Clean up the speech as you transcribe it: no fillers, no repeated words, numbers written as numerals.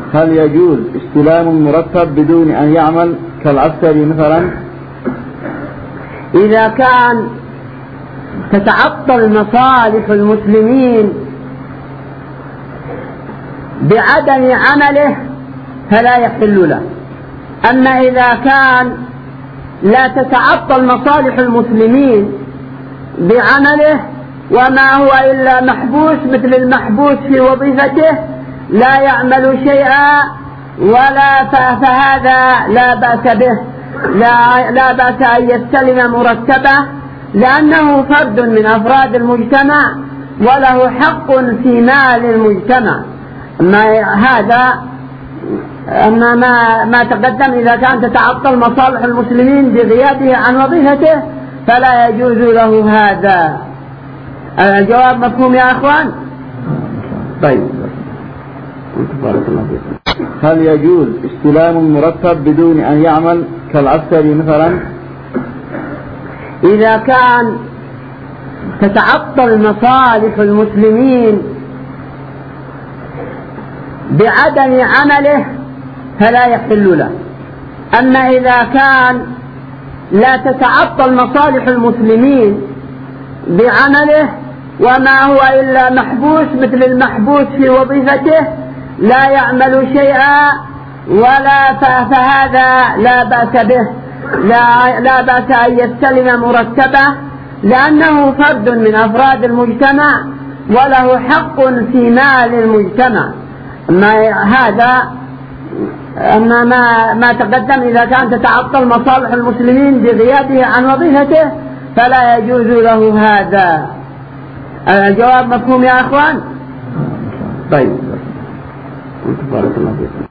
هل يجوز استلام المرتب بدون أن يعمل كالعسكري مثلا؟ إذا كان تتعطل مصالح المسلمين بعدم عمله فلا يحل له. أما إذا كان لا تتعطل مصالح المسلمين بعمله وما هو إلا محبوس مثل المحبوس في وظيفته لا يعمل شيئا فهذا لا بأس به، لا بأس أن يستلم مرتبه لأنه فرد من أفراد المجتمع وله حق في مال المجتمع. أما ما تقدم إذا كان تتعطل مصالح المسلمين بغيابه عن وظيفته فلا يجوز له هذا. الجواب مفهوم يا أخوان؟ طيب، هل يجوز استلام المرتب بدون أن يعمل كالعسكري مثلا؟ إذا كان تتعطل مصالح المسلمين بعدم عمله فلا يحل له. أما إذا كان لا تتعطل مصالح المسلمين بعمله وما هو إلا محبوس مثل المحبوس في وظيفته لا يعمل شيئا فهذا لا بأس به، لا بأس أن يستلم مرتبه لأنه فرد من أفراد المجتمع وله حق في مال المجتمع. أما ما تقدم إذا كان تتعطل مصالح المسلمين بغيابه عن وظيفته فلا يجوز له هذا. الجواب مفهوم يا أخوان؟ طيب، بارك الله فيكم.